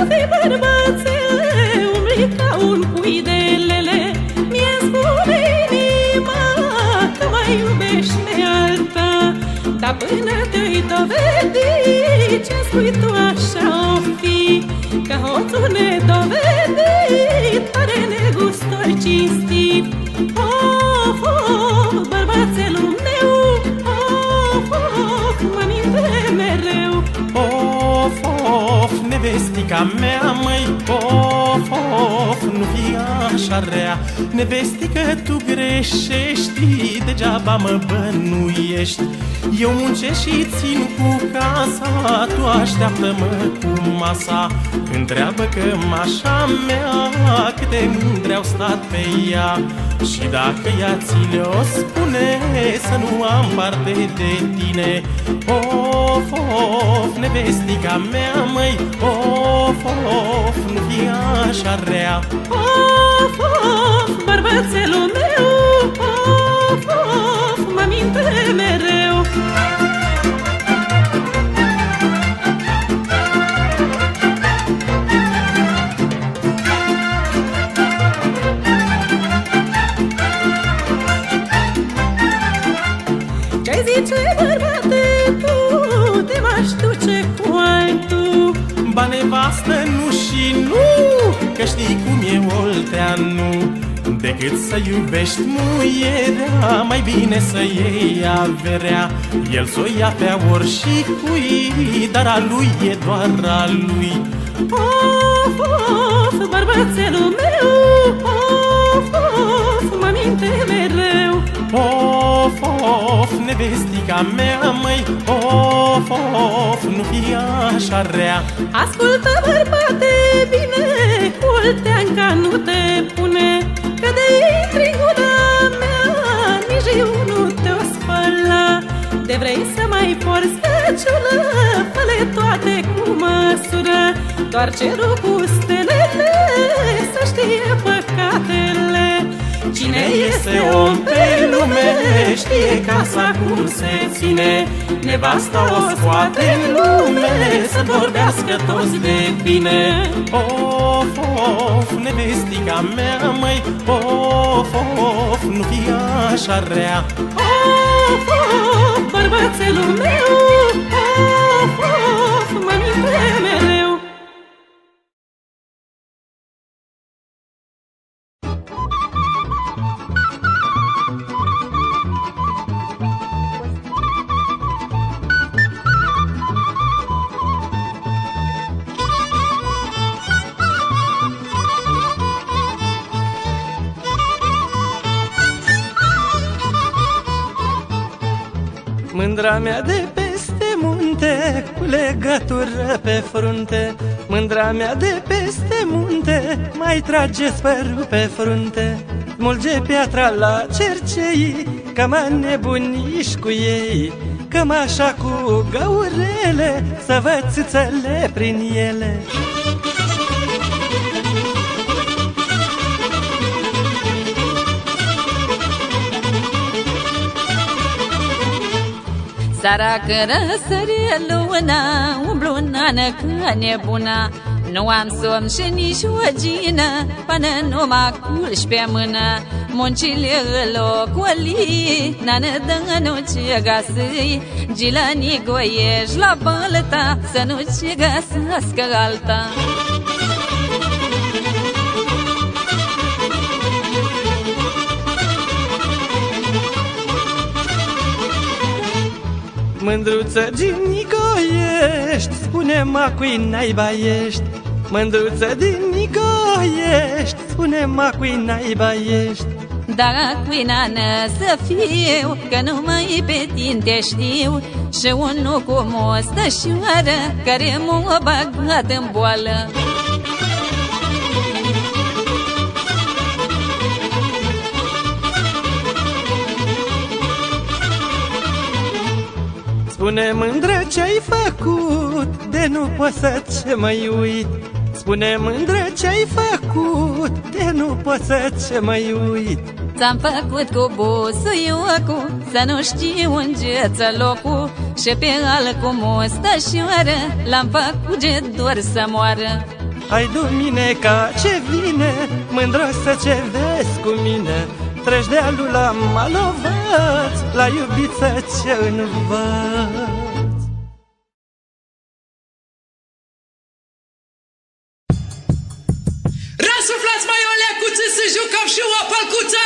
fi bărbățel, umbli ca un pui de lele. Mi-e spune inima că mai iubești nealta, dar până te-i dovedi, ce-mi spui tu așa-o fi, că hoțul nedovedit are negustor cinstit. Of, of, bărbățelul meu, of, of, mă minte mereu. Of, of, nevestica mea, măi, of, of, nu fi așa rea. Nevestică, tu greșești, degeaba mă bănuiești. Eu muncesc și țin cu casa, tu așteaptă-mă cu masa. Întreabă că mașa mea, câte mândre au stat pe ea. Și dacă ea ți le-o spune, să nu am parte de tine. Of, of, nevestica mea, măi, of, of, nu fi așa rea. Of, of, bărbățelul meu, of, of, mă minte mereu. Ce-ai zice, bărbate, tu te m-aș duce cu altul? Ba, nevastă, nu și nu, că știi cum e Olteanu. Decât să iubești muierea, mai bine să iei averea. El s-o ia pe oricui, dar a lui e doar a lui. Of, of, bărbățelul meu, of, of, mă minte mereu. Of, of, nevestica mea, măi, of, of, nu fi așa rea. Ascultă, bărbate, bine, cu Olteanca nu te pune, că de intri în gura mea, nici eu nu te-o spăla. De vrei să mai porți căciulă, fă-le toate cu măsură, doar cerul cu stelele, să știe păcatele. Cine este om pe lume, știe casa cum se ține. Nevasta o scoate în lume, să vorbească toți de bine. Of, of, nevestica mea, măi, of, of, nu fi așa rea. Of, of, bărbățelul meu, of, of, mă minte mereu. Mândra mea de peste munte, cu legătură pe frunte. Mândra mea de peste munte, mai trage spărul pe frunte. Smulge piatra la cercei, că mă nebuniși cu ei. Cămașa cu găurele, să văd țâțele prin ele. Seara când răsărie luna, umblu nană ca nebuna. Nu am somn și nici o gină, până nu mă culci pe mână. Muncile îl ocoli, nană dă nu ce găsâi. Gilănii goiești la bălta, să nu ce găsească alta. Mândruță Ginico ești, spune-mă cui naiba ești. Mândruță Ginico ești, spune-mă cui naiba ești. Dar cui nană să fiu, că numai pe tine te știu. Și unul cu mostășoară, care m-a băgat în boală. Spune mândră ce-ai făcut, de nu pot să-ți mai uit. Spune mândră ce-ai făcut, de nu pot să-ți mai uit. Ți-am făcut cu busuiocul, să nu știu unde-ți locul. Și pe al cu mustășoară, l-am făcut de dor să moară. Hai dumineca ce vine, mândroasă ce vezi cu mine, treci de-alul la Malovaț, la iubiță ce învăț. Răsuflați mai o leacuță să jucăm și o pălcuță!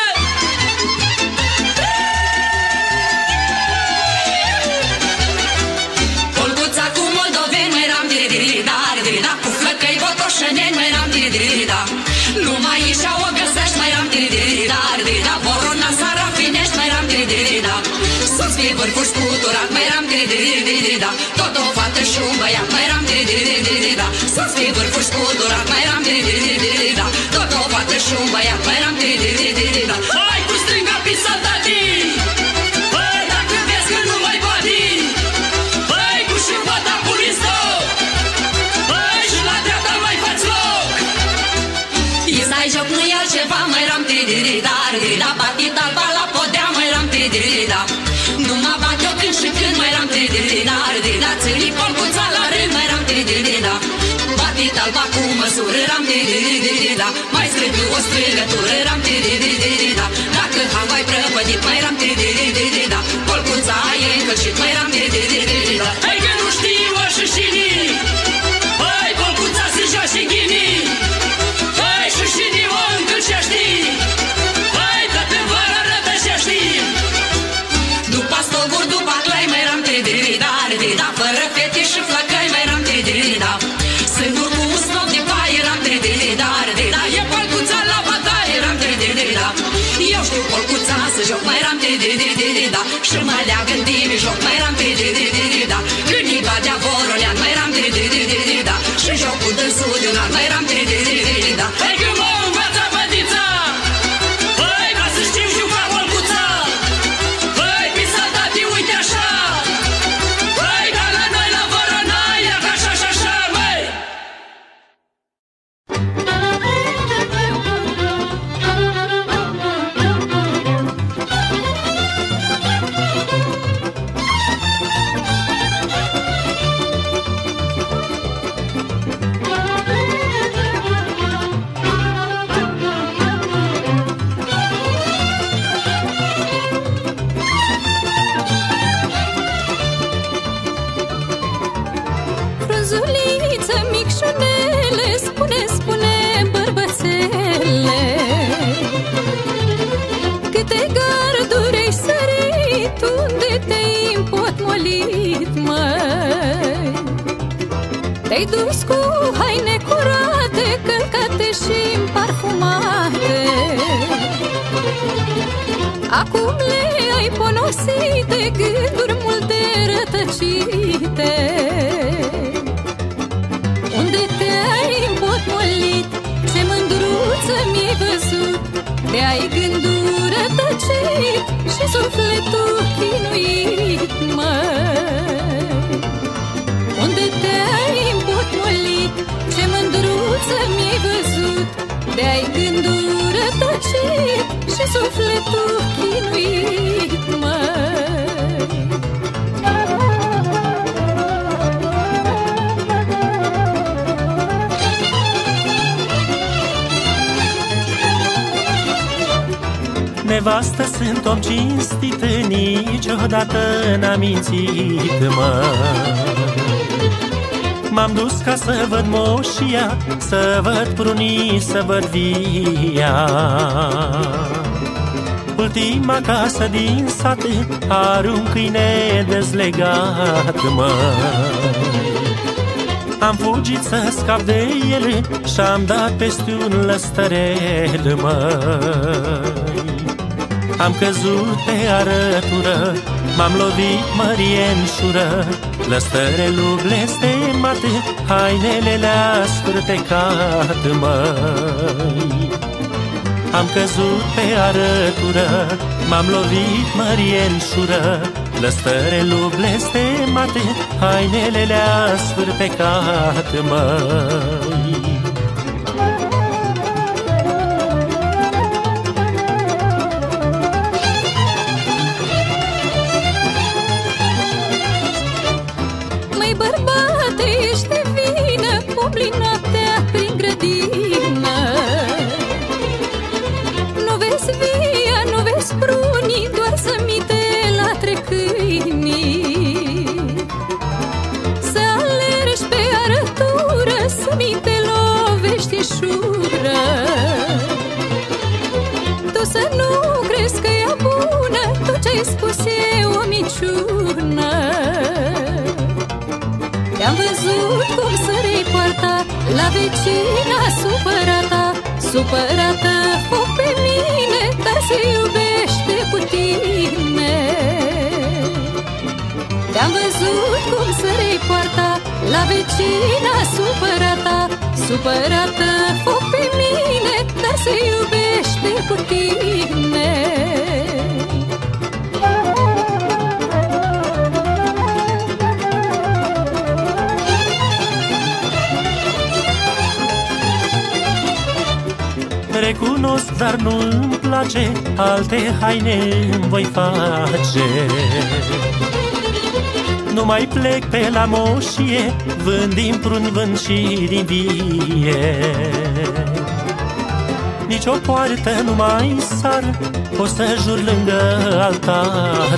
Polcuța cu moldoveni, mai ram diri-diri-da, diri-da, cu flăcăi botoșăneni, mai ram diri-diri-da. Numai așa o găsești, mai ram diri-diri-da, diri-da, Vorona Sarafinești, mai ram diri-diri-da. Sus fie vârfuri scuturat, mai ram diri-diri-da, tot o fată și un băiat, mai ram diri-diri-da. Sus fie vârfuri scuturat, mai ram diri-diri-da, tot o fată și un băiat, mai ram diri-diri-da. Hai cu stringa pisa tati, hai dacă vezi că nu mai bati, hai cu șurbata puristo, hai și la dreapta mai faci loc. Isai joc nu-i altceva, mai ram diri-diri-da, diri-da, batit alba la podea, mai ram diri-diri-da. Nu mă bat eu când și când, mai ram diri-diri-da, diri-da, țării polcuța la rând, mai ram diri-diri-da. Batit alba cu măsură, ram diri-diri-da, mai strângă o strângătură, ram diri-diri-da. Dacă ham mai prăpădit, mai ram diri-diri-da, polcuța e încălcit, mai ram diri-diri-da. Hai că nu știu șușinii, hai polcuța se joace ghinii, hai șușinii o încălcești, hai dă-te vără rătășești. După stolburi, după clai, mai ram diri-diri-da, diri-da, fără fete și flăcăi, mai ram diri-diri-da. Singur cu un snop de paie, ram diri-diri-da, diri-da, e polcuța la bătaie, ram diri-diri-da. Eu știu polcuța să joc, mai ram diri-diri-da, și mă leagă în joc, mai ram diri-diri-da. Când i badea Vorolean, mai ram diri-diri-da, și joc cu dânsul de un an, mai ram diri-diri-da. Hai că mă învața bădița, hai ca să știu juca polcuța, hai pisa tati, uite așa, hai ca la noi la Voronaia, ca așa și așa, măi. Frunzuliță micșunele, spune, spune, bărbățele, câte garduri ai sărit, unde te-ai împotmolit, măi? Te-ai dus cu haine curate, călcate și parfumate, acum le-ai ponosit de gânduri multe rătăcite. Unde te-ai împotmolit, ce mândruță mi-ai văzut, de-ai gânduri rătăcit și sufletul chinuit, măi. Unde te-ai împotmolit, ce mândruță mi-ai văzut, de-ai gânduri rătăcit și sufletul chinuit, măi. Nevastă, sunt om cinstit, niciodată n-am mințit, mă. M-am dus ca să văd moșia, să văd prunii, să văd via. Ultima casă din sat are un câine dezlegat, mă. Am fugit să scap de el și-am dat peste un lăstărel, măi. Am căzut pe arătură, m-am lovit mărienșură, lăstărelul blestemat, hainele le-a sfârtecat, măi. Am căzut pe arătură, m-am lovit mărienșură, lăstărelul blestemat, hainele le-a sfârtecat, măi. Măi bărbate, ești de vină, umbli noaptea prin mișură. Tu să nu crezi că e bună, tot ce-ai spus e o minciună. Te-am văzut cum sărei poarta la vecina supărată, supărată foc pe mine, dar se iubește cu tine. Te-am văzut cum sărei poarta la vecina supărată, supărată foc pe mine, dar se iubește cu tine. Recunosc, dar nu-mi place, alte haine îmi voi face. Nu mai plec pe la moșie, vând din prun, vând și din vie. Nici o poartă nu mai sar, o să jur lângă altar,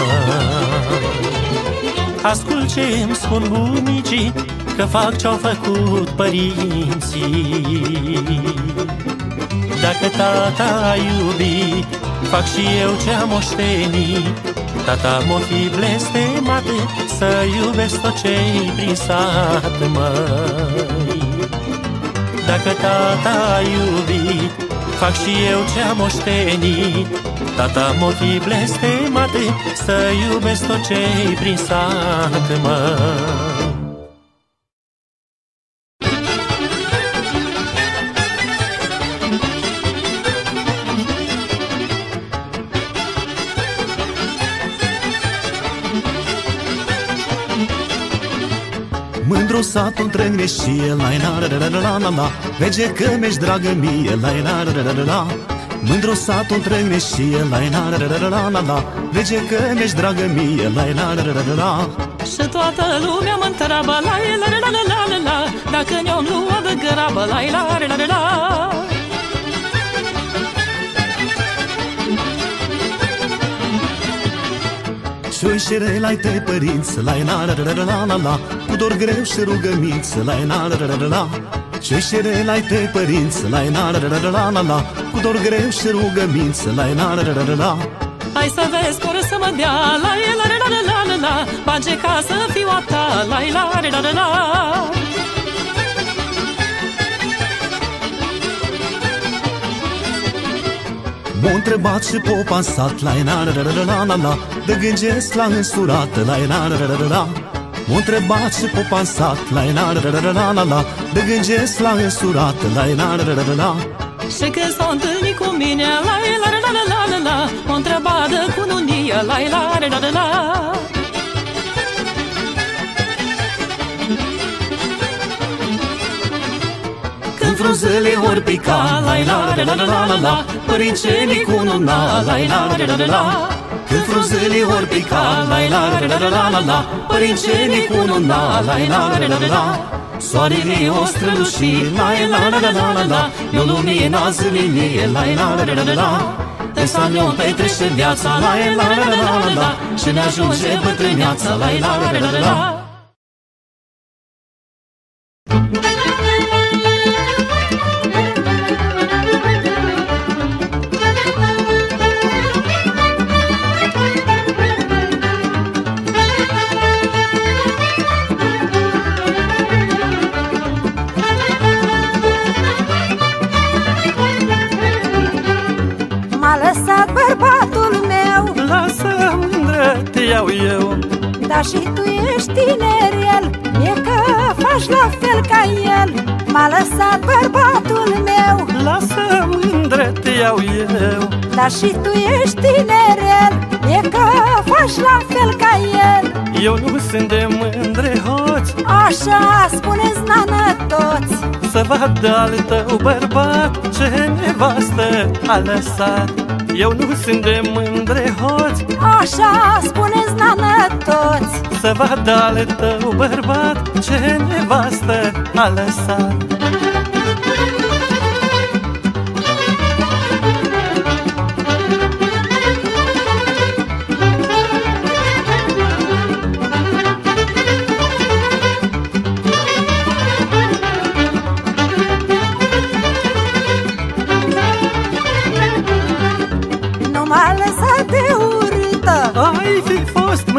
ascult ce îmi spun bunicii, că fac ce-au făcut părinții. Dacă tata a iubit, fac și eu ce-am moștenit. Tata m-o fi blestemat să iubesc tot ce-i prin sat, măi. Dacă tata a iubit, fac și eu ce-am moștenit. Tata m-o fi blestemat să iubesc tot ce-i prin sat, măi. Mândru satul trăgneșie, la-i-la-la-la-la-la-la, vege că mi-ești dragă mie, la-i-la-la-la-la-la. Mândru satul trăgneșie, la-i-la-la-la-la-la-la, vege că mi-ești dragă mie, la-i-la-la-la-la-la. Și toată lumea mă întreabă, la-i-la-la-la-la-la-la, dacă ne-om luat de grabă, la-i-la-la-la-la-la. Și-o-i la-i tăi părinți, la-i-la-la-la-la-la-la, cu dor greu și rugămință, la-i-la-la-la-la-la. Și-o-i la-i tăi părinți, la-i-la-la-la-la-la, cu dor greu și rugămință, la-i-la-la-la-la-la. Hai să vezi că să mă dea, la-i-la-la-la-la-la-la, bage ca să fiu a ta, la-i-la-la-la-la-la. M-a întrebat și popa în sat, la-i-la-la-la-la-la-la, de gângesc la însurată, la-i-la-la-la-la-la. M-a întrebat și popa în sat, la-i-la-la-la-la-la, de gângesc la însurată, la-i-la-la-la-la-la. Și când s-a întâlnit cu mine, la-i-la-la-la-la-la-la, m-a întrebat de cununie, la-i-la-la-la-la-la. Când frunzele ori pica, la-i-la-la-la-la-la-la, părincenii cununa, la-i-la-la-la-la-la. Când frunzele ori pica, la-i-la-la-la-la-la, părincenii cununa, la-i-la-la-la-la-la. Soarele o străluși, la-i-la-la-la-la-la, ne-o luminează linie, la-i-la-la-la-la-la. Să ne-o petrece viața, la-i-la-la-la-la-la, și ne ajunge bătrâneața, la-i-la-la-la-la-la. Iau eu. Dar și tu ești tinerel, mie că faci la fel ca el. M-a lăsat bărbatul meu. Lasă mândră, te iau eu. Dar și tu ești tinerel, mie că faci la fel ca el. Eu nu sunt de mândre hoți, așa spuneți, nană, toți. să vadă al tău bărbat ce nevastă a lăsat. Eu nu sunt de mândre hoți, așa spuneți, nană, toți. să vadă al tău bărbat ce nevastă a lăsat.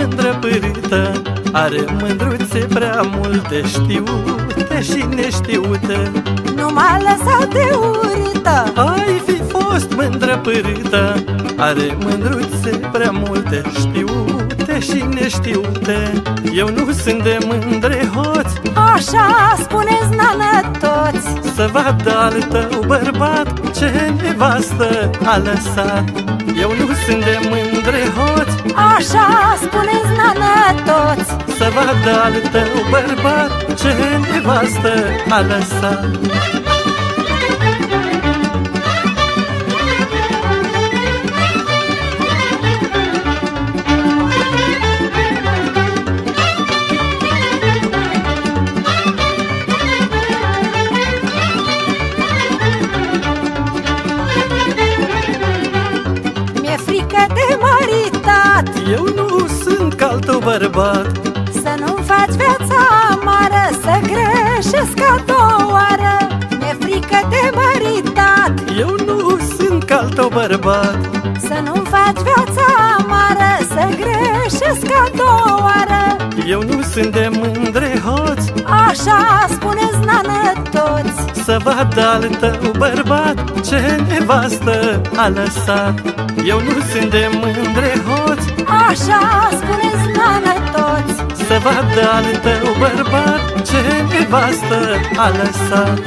mândră pârâtă, are mândruțe prea multe, știute și neștiute. Nu m-a lăsat de urâtă. Ai fi fost mândră pârâtă, are mândruțe prea multe, știute și neștiute. Eu nu sunt de mândre hoți, Așa spuneți, nană, toți. să vadă al tău bărbat ce nevastă a lăsat. Eu nu sunt de mândre hoți, Așa spuneți, nană, toți. să vadă al tău bărbat ce nevastă a lăsat. Mi-e frică de maritat, Eu nu sunt ca al tău bărbat, să nu-mi faci viața amară, să greșesc a doua oară. Mi-e frică de maritat, eu nu sunt ca al tău bărbat, să nu-mi faci viața amară, să greșesc a doua oară. eu nu sunt de mândre hoți, Așa spuneți, nană, toți. să vadă al tău bărbat ce nevastă a lăsat. Eu nu sunt de mândre hoți, Așa spuneți, nană, toți. să vadă al tău bărbat ce nevastă a lăsat.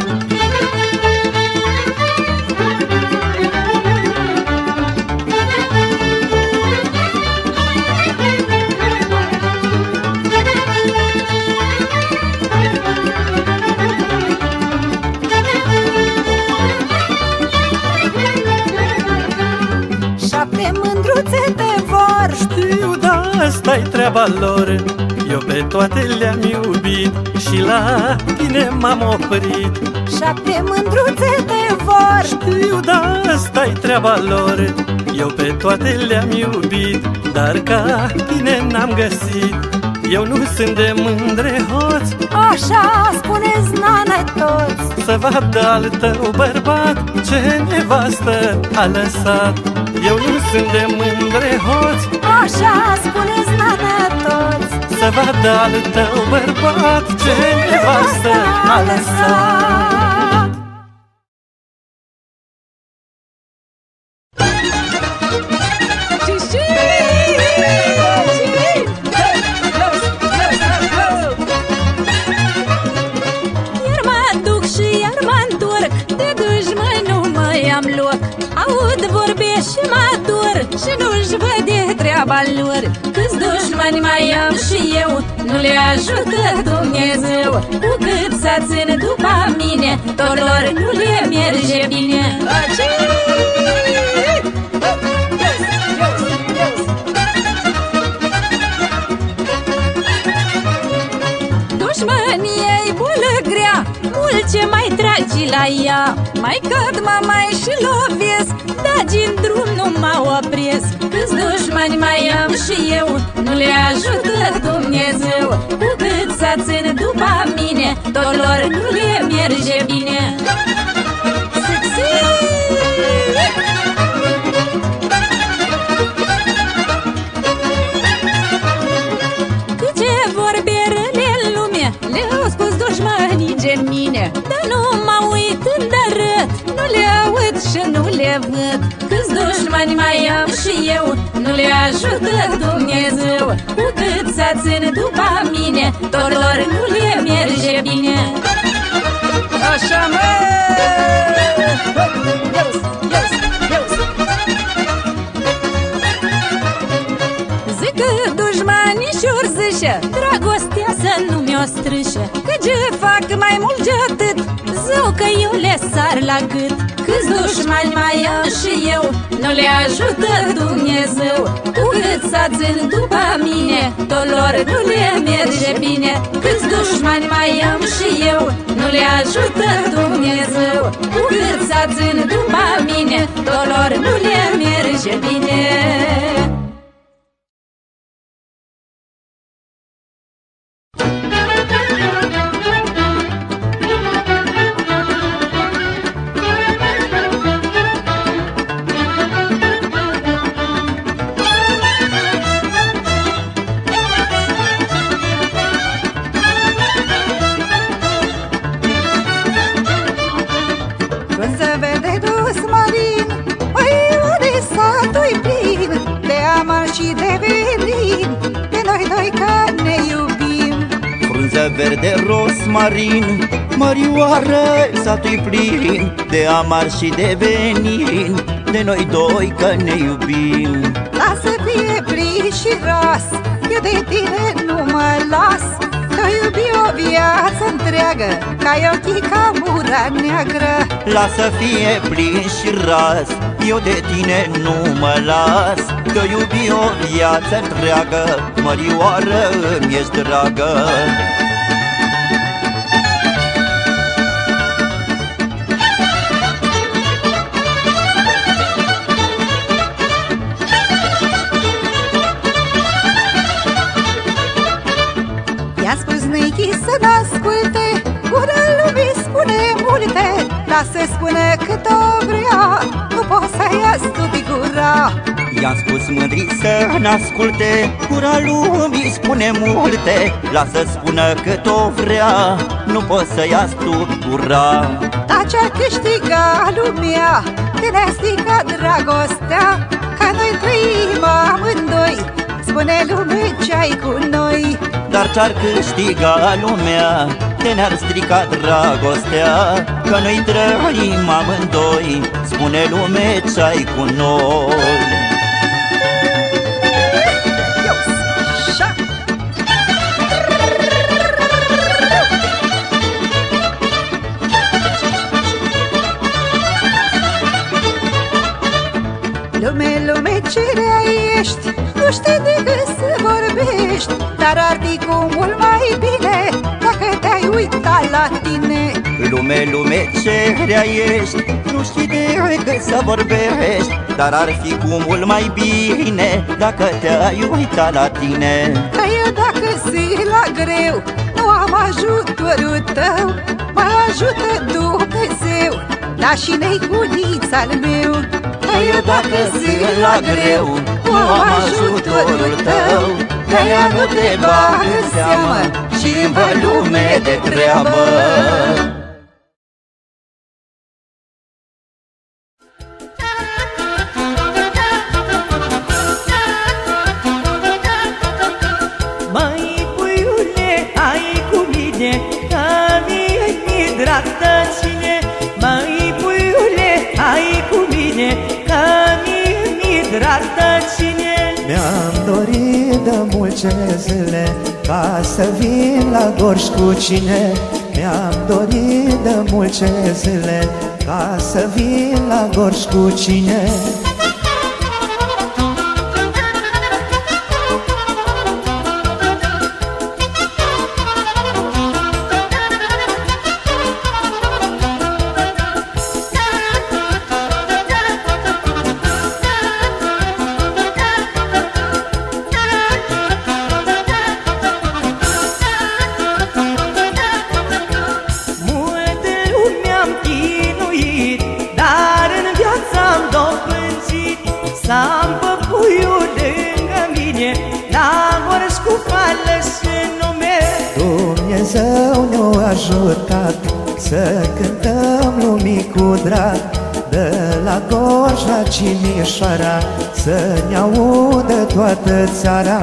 Șapte mândruțe te vor. Știu, da, asta-i treaba lor. Eu pe toate le-am iubit și la tine m-am oprit. Șapte mândruțe te vor. Știu, da, asta-i treaba lor. Eu pe toate le-am iubit, dar ca tine n-am găsit. Eu nu sunt de mândre hoți, Așa spuneți, nană, toți. să vadă al tău bărbat ce nevastă a lăsat. Eu nu sunt de mândre hoți, Așa spuneți, nană, toți. să vadă al tău bărbat ce nevastă a lăsat. Iar mă duc și iar mă întorc, de dușmani nu mai am loc. Aud vorbe și mă dor și nu-și vede treaba lor. Câți dușmani mai am și eu, nu le ajută Dumnezeu. Cu cât să țin după mine, tot lor nu le merge bine. Dușmănia-i bulă grea, mult ce mai tragi la ea. Mai cad, mă mai și lovesc, dar din drum nu mă opresc. Câți dușmani mai am și eu, nu le ajută Dumnezeu. Cu cât să țin după mine, tot lor nu le merge bine. Câte vorbe rele în lume le-au spus dușmanii de mine, dar nu mă uit îndărât, nu le aud și nu le văd. Câți dușmani mai am și eu, nu le ajută Dumnezeu. Cu cât să țin după mine, tot lor nu le merge bine. Așa, mă! Zic că dușmanii și-or zice, dragostea să nu mi-o strâșe. Că ce fac mai mult de atât, zău că eu le sar la gât. Câți dușmani mai am și eu, nu le ajută Dumnezeu. Cu cât să țin după mine, tot lor nu le merge bine. Câți dușmani mai am și eu, nu le ajută Dumnezeu. Cu cât să țin după mine, tot lor nu le merge bine. și de venin, de noi doi că ne iubim. Frunză verde, rosmarin, mărioară, satul-i plin de amar și de venin, de noi doi că ne iubim. Lasă fie plin și ras, eu de tine nu mă las. Te iubi o viață întreagă, ca ochii ca mura neagră. Lasă fie plin și ras, eu de tine nu mă las. Te iubi o viață întreagă, mărioară, îmi-ești dragă. I-a spus Nichi să n-asculte, gura lumii spune multe. Lasă spună cât o vrea, nu poți să-i astupi gura. I-am spus mândrii să n-asculte, gura lumii spune multe. Lasă spună cât o vrea, nu poți să-i astupi gura. Dar ce-ar câștiga lumea, de ne-a stricat dragostea, că noi trăim amândoi, spune lume ce-ai cu noi. Dar ce-ar câștiga lumea, de ne-ar strica dragostea, că noi trăim amândoi, spune lume ce-ai cu noi. Lume, lume, ce rea ești, nu știi decât să vorbești, dar ar fi cu mult mai bine dacă te-ai uitat la tine. Lume, lume, ce rea ești, nu știi decât să vorbești, dar ar fi cu mult mai bine dacă te-ai uitat la tine. Că eu dacă zi la greu, nu am ajutorul tău, mă ajută Dumnezeu, dar și neicunița al meu. Că eu dacă zi la greu, nu am ajutorul tău, că ea nu te bagă în seamă și-mi vă lume de treabă. Măi, puiule, hai cu mine, că mi-e drag de ține. Măi, puiule, hai cu mine, că mi-e drag de ține. Mi-am dorit de multe zile ca să vin la Gorj cu cine. Mi-am dorit de multe zile ca să vin la Gorj cu cine. Să-am păpuiul lângă mine, la Gorj cu fală și nume. Dumnezeu ne-a ajutat să cântăm lumii cu drag, de la Gorj la Cimișoara, să ne audă toată țara.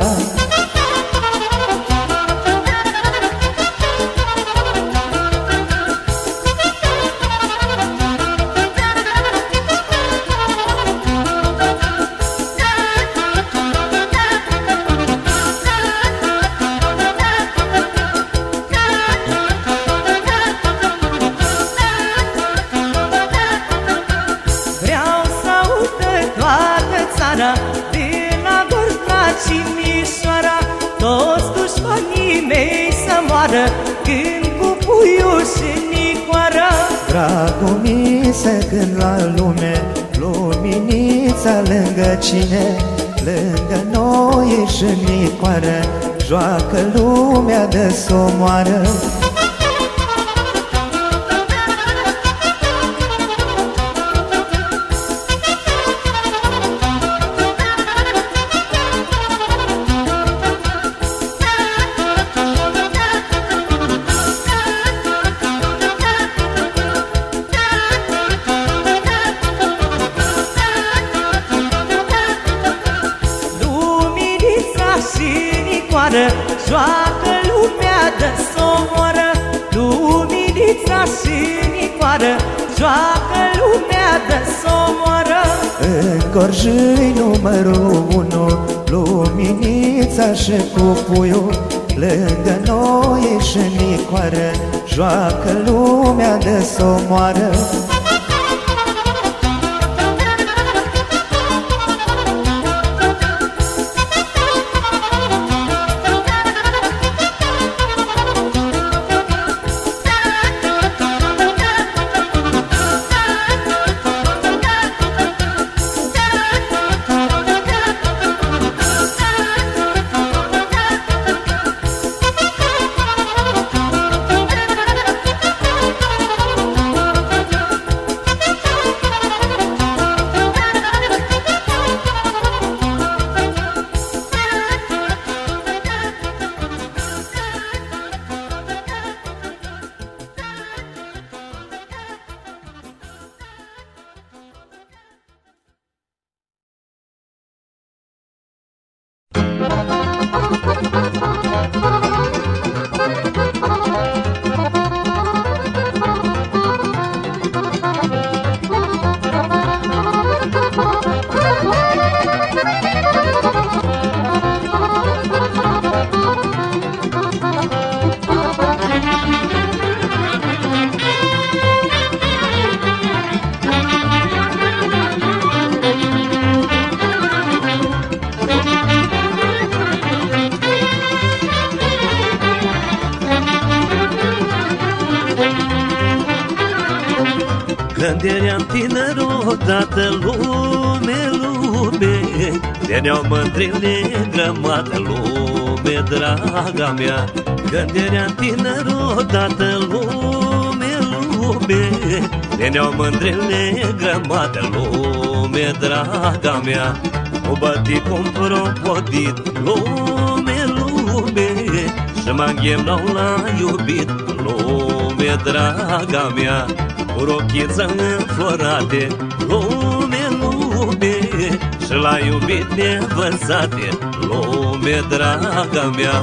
De la Gorj la Cimișoara, toți dușmanii mei să moară când cu puiul și nicoară. Dragul mi se cânt la lume, luminița lângă cine. Lângă noi și nicoară, joacă lumea de s-o moară. sinicoară, joacă lumea de s-omoară. În Corjâi numărul 1, Luminița și Pupuiul, lângă noi și Nicoară, joacă lumea de s-omoară. Când eram tânăr odată, lume, veneau mândrile grămadă, lume, draga mea. Când eram tânăr odată, lume, veneau mândrile grămadă, lume, draga mea. O băti cum propodit, lume, și mă îngheamnau la iubit, lume, draga mea. Cu rochiță înflorate, lume, și la iubit nevărsate, lume, draga mea.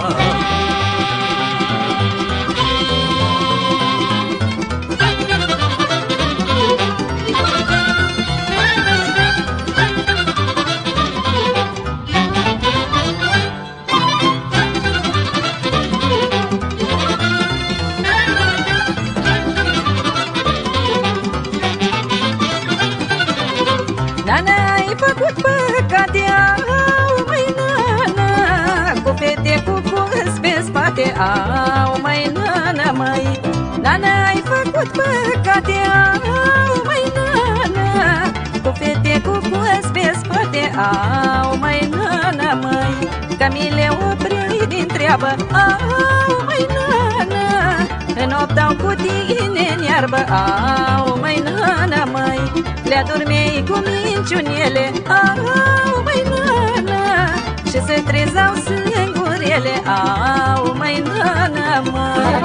Au, măi, nana, măi, nana, ai făcut păcate. Au, măi, nana, cu fete cu cozi pe spate. Au, măi, nana, măi, că mi le opreai din treabă. Au, măi, nana, înoptau cu tine în iarbă. Au, măi, nana, măi, le adormeai cu minciunile. Au, măi, nana, și se trezau singurele. Au, măi, nana, măi.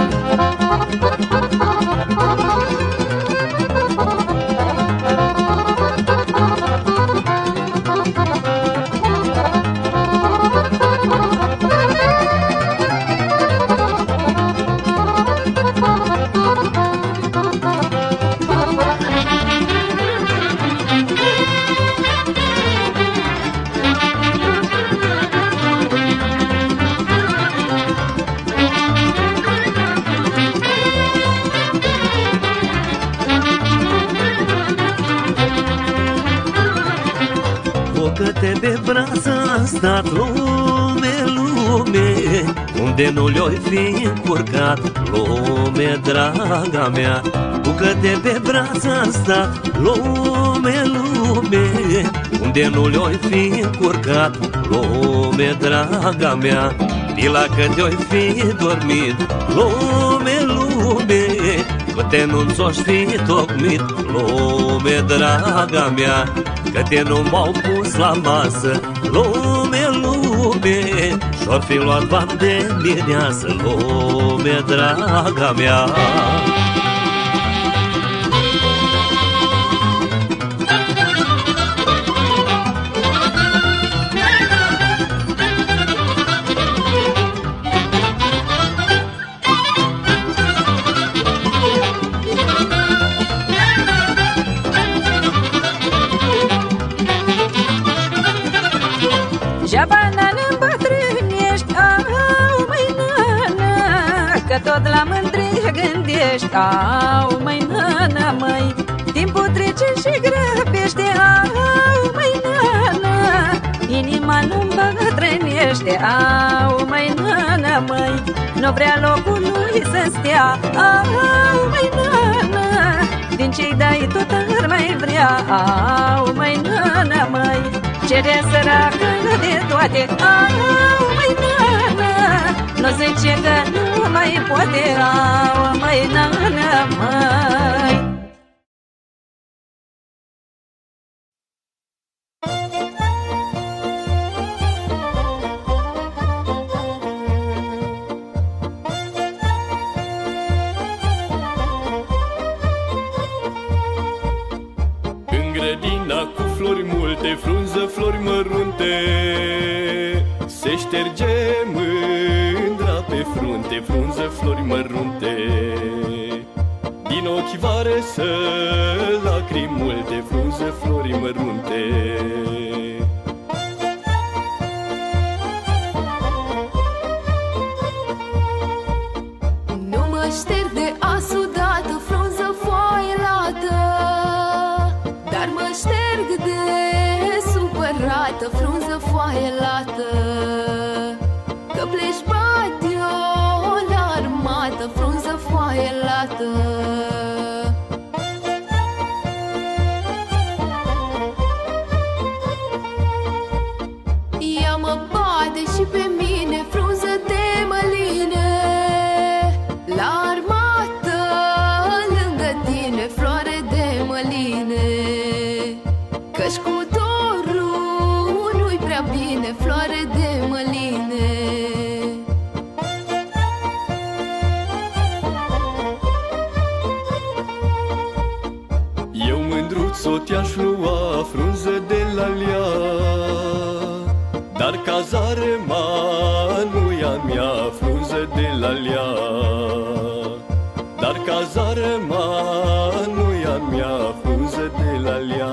Bucăte pe brață a stat, lume, unde nu le-oi fi încurcat, lume, draga mea. Bucăte pe brață a stat, lume, unde nu le-oi fi încurcat, lume, draga mea. Pila că te-oi fi dormit, lume, că te nu-ți-o-și fi tocmit, lume, draga mea. Că te nu m-au pus la masă, lume, și-or fi luat bani de mireasă, lume, draga mea. gândești, au, măi, nana, măi, timpul trece și grăbește, au, măi, nana, inima nu-mi bătrânește, au, măi, nana, măi, nu vrea locul lui să stea, au, măi, nana, din ce-i dai tot ar mai vrea, au, măi, nana, măi, cere săracă de toate, au, măi, nana, nu zice că nu mai poate, au, măi, nana, măi. Frunză, flori mărunte, se șterge mândra pe frunte. Frunză, flori mărunte, din ochi varesă lacrimi multe. Frunză, flori mărunte. Nu mă șterg de asudată, frunză foaie lată, dar mă șterg de supărată, frunză foaie lată, că pleci badio la armată, frunză foaie lată. Ea mă bate și pe mine, frunză de măline, la armată lângă tine, floare de măline, că-și cu dorul nu-i prea bine, floare de măline. Eu mândruț-o te-aș lua, frunză de lalea, dar cazare nu-i a mea, frunză de lalea, dar cazare nu-i a mea, frunză de lalea.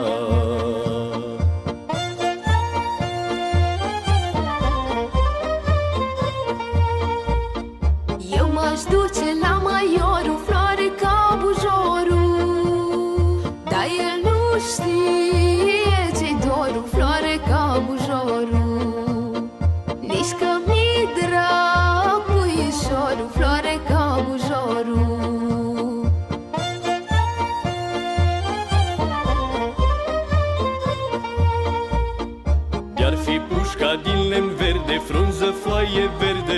Eu m-aș duce la maiorul, floare ca bujorul, dar el nu știe ce-i dorul, floare ca bujorul, nici că mi-i drag puișorul, floare ca bujorul. De-ar fi pușca din lemn verde, frunză foaie verde,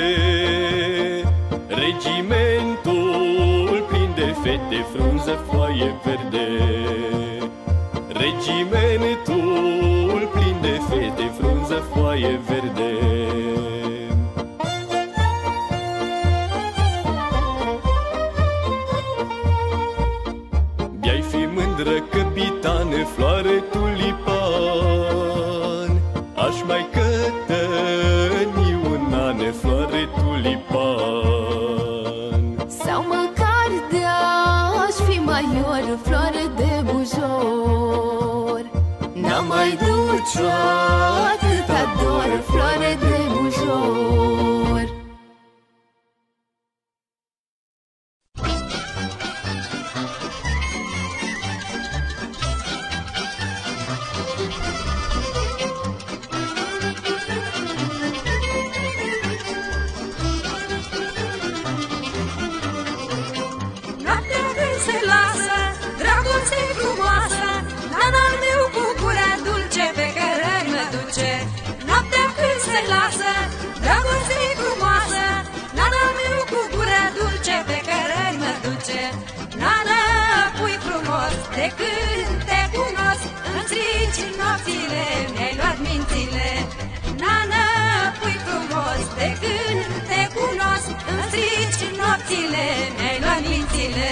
regimentul plin de fete, frunză foaie verde, regimentul plin de fete, frunză foaie verde. De-ai fi mândră capitană, floare tulipan, aș mai cătăni un an, floare tulipan. Sau măcar de-aș fi maior, floare de bujor, n-am mai duce atâta dor, floare de bujor. Noaptea când se lasă, dragoste frumoasă, nana-l meu cu gura dulce pe care mă duce. Noaptea când se lasă, dragoste frumoasă, nana-l meu cu gura dulce pe care mă duce. Nana, pui frumos, de când te cunosc, îmi strici nopțile, mi-ai luat mințile. Nana, pui frumos, de când te cunosc, îmi strici nopțile, mi-ai luat mințile.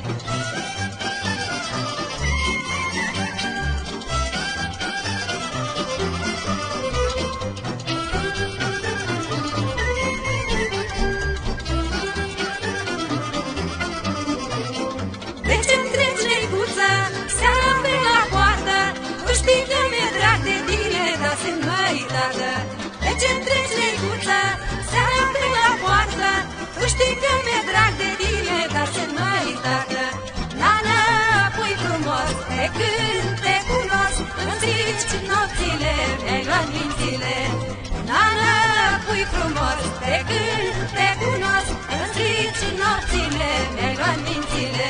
De ce-mi treci, neguță, seara pe la poartă, tu știi că mi-e drag de tine, dar sunt măritată. De ce-mi treci, neguță, seara pe la poartă, tu știi că mi-e drag de tine, dar când te cunosc, îmi strici nopțile, mi-ai luat mințile. Nana, pui frumos, de când te cunosc, îmi strici nopțile, mi-ai luat mințile.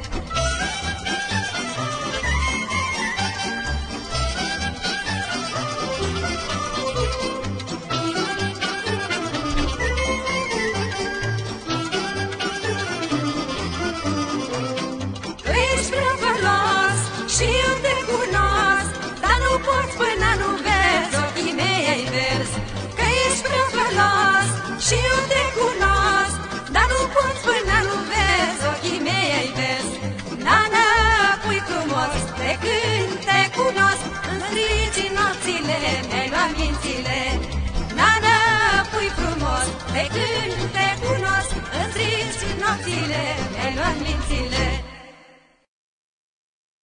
Și eu te cunosc, dar nu poți până nu vezi, ochii mei ai verzi. Că ești prăvălos și eu te cunosc, dar nu poți până nu vezi, ochii mei ai verzi. Nana, pui frumos, de când te cunosc, îmi strici nopțile, mi-ai luat mințile. Nana, pui frumos, de când te cunosc, îmi strici nopțile, mi-ai luat mințile.